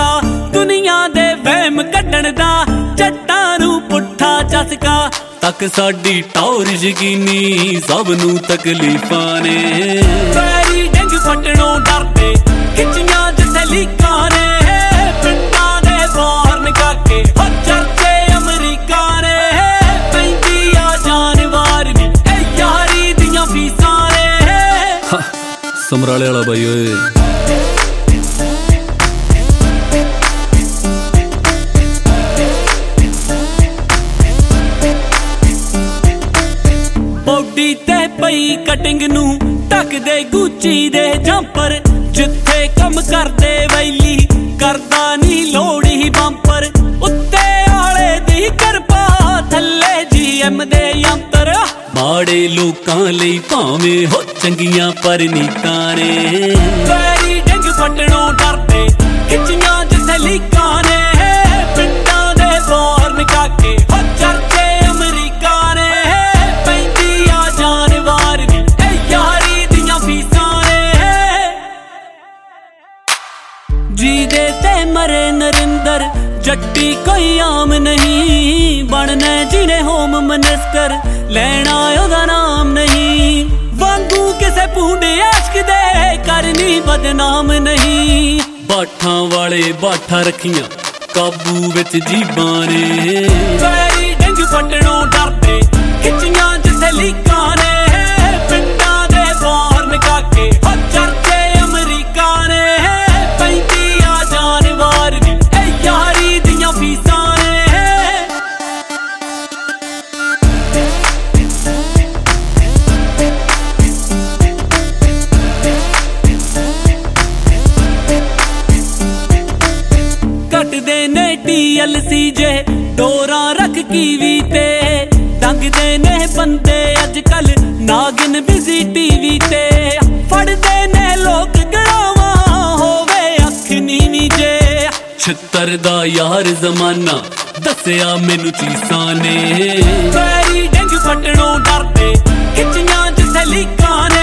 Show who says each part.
Speaker 1: चस्का दुनिया दे वहम कड्डण दा जट्टां नूं पुट्ठा चस्का तक साडी टौर यकीनी सब नूं तकलीफां ने पैरी डंग फटणों डरदे खिच्चियां जिथे लीकां ने पिंडां दे बाहर निकाके हो चर्चे अमरीका ने पैंदी आ जानवार नी ए यारी दियां फीसां ने समराले वाला बाई ओए बॉडी ते पई कटिंग नू ढकदे गुची दे जंपर जिथे कम करदे वैली करदा नी लोड़ी बंपर उत्ते आले दी करपा थल्ले जीएम दे यंतर माड़े लोकां लई भावें हो चंगियां परनीतां ने पैरी डंग फटणों डरदे खिच्चियां जिथे लीकां ने पिंडां दे बाहर निकाके हो चर्चे अमरीका ने पैंदी आ जानवार नी ए यारी दियां फीसां ने जीदे ते मरे नरिंदर जट्टी कोई आम नहीं बनने जिने होम मिनिस्टर लेना ओदा नाम नहीं वांगू किसे पूंडे आशक दे करनी बदनाम नहीं बाठां वाले बाठा रखियां काबू विच जीबां ने पैरी डंग फटणों डरदे खिच्चियां जिथे लीकां ने पिंडां दे बाहर निकाके हो चर्चे अमरीका ने पैंदी आ जानवार नी ए यारी दियां फीसां ने कटदे ने TLC जे डोरा रख कीवी ते दंगदे ने बंदे अजकल नागिन बिजी टीवी ते फड़दे ने लोक गड़ावा होवे अख नीवी जे छित्तर दा यार जमाना दसिया मैनू चीसां ने पैरी डंग फटणों डरदे खिच्चियां जिथे लीकां